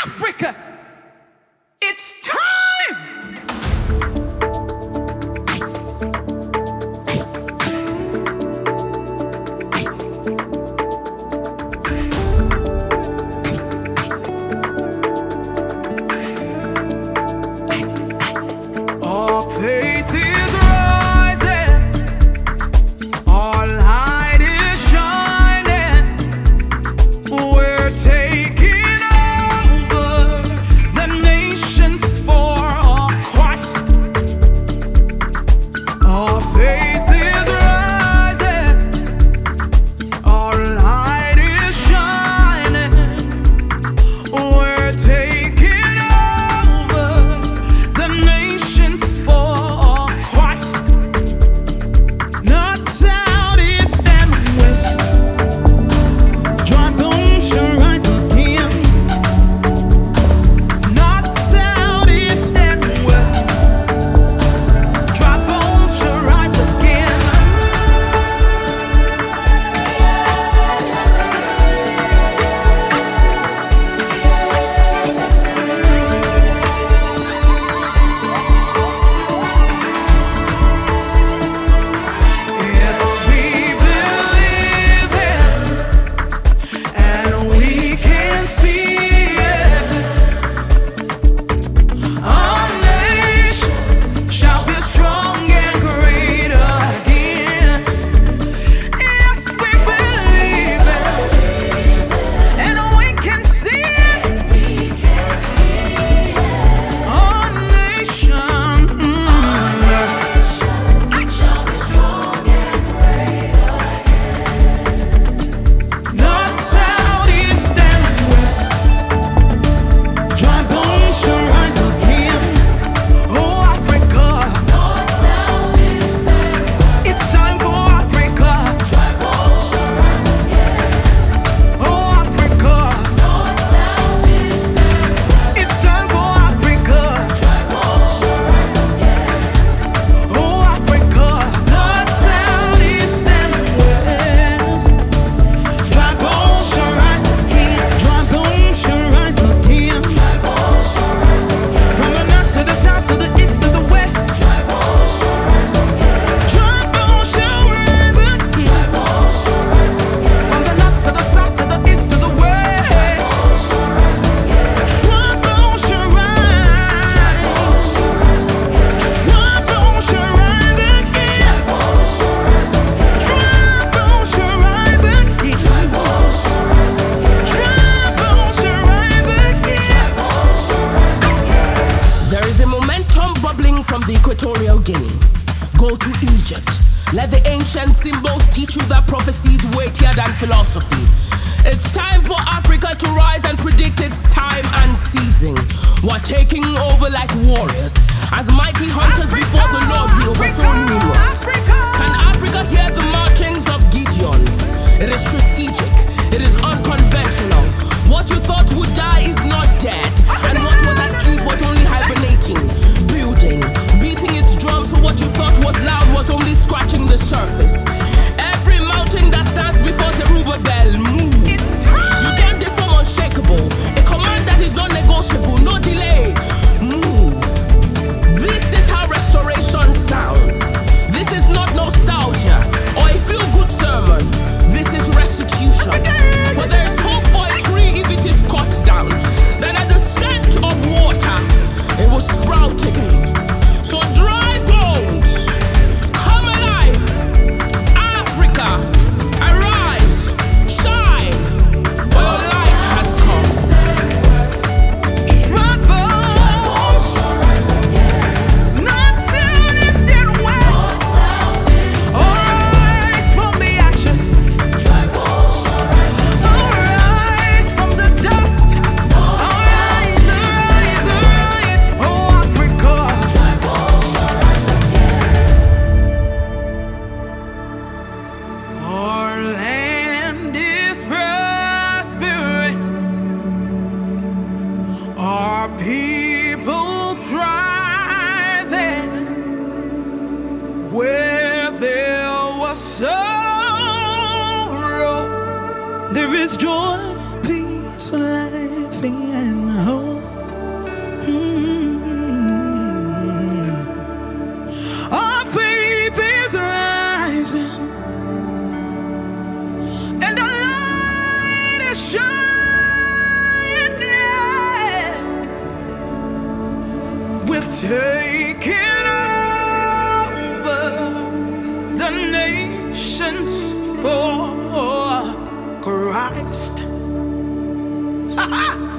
Africa, it's time! Our faith is rising, our light is shining. We're taking over the nations for our Christ. Our faith is rising, our light is shining. We're taking over the nations for our Christ. North, south, east, and west. Dry bones shall rise again. North, south, east, and west. Dry bones shall rise again. Yes, we believe it, and we can see it. Our nation shall be strong and great again. Yes, we believe it, and we can see it. Our nation shall be strong and great again. North, south, east, and west. Dry bones shall rise again. Oh, Africa. North, south, east, and west. It's time for Africa. Dry bones shall rise again. Oh, Africa. North, south, east, and west. It's time for Africa. Dry bones shall rise again. Oh, Africa. North, south, east, and west. Dry bones shall rise again. Dry bones shall rise again. Dry bones shall rise again. From the north to the south to the east to the west. Dry bones shall rise again. Dry bones shall rise again. Dry bones shall rise again. From the north to the south to the east to the west. Dry bones shall rise again. Dry bones shall rise. Dry bones shall rise again. Dry bones shall rise again. Dry bones shall rise again. Dry bones shall rise again. Dry bones shall rise again. Dry bones shall rise again. Dry bones shall rise again. There is a momentum bubbling from the Equatorial Guinea. Go to Egypt. Let the ancient symbols teach you that prophecy is weightier than philosophy. It's time for Africa to rise and predict its time and season. We're taking over like warriors. As mighty hunters before the Lord, we overthrow Nimrods. Can Africa hear the marchings of Gideons? It is strategic. It is unconventional. What you thought would die is not dead. And what was asleep was only hibernating, building, beating its drum. So what you thought was loud was only scratching the surface. Every mountain that stands before Zerubbabel, move. You can't deform unshakable. A command that is non-negotiable, no delay. Move. This is how restoration sounds. This is not nostalgia or a feel-good sermon. This is restitution. For there is hope for a tree if it is cut down. Then at the scent of water, it will sprout again. So dry bones, come alive. Africa, arise, shine, for your light has come. Dry bones shall rise again. North, south, east, and west. Arise from the ashes. Dry bones shall rise again. Arise from the dust. Arise, arise, arise. Oh, Africa. Dry bones shall rise again. Our land is prospering. Our people thriving. Where there was sorrow, there is joy, peace, life, and hope. We've taken over the nations for Christ.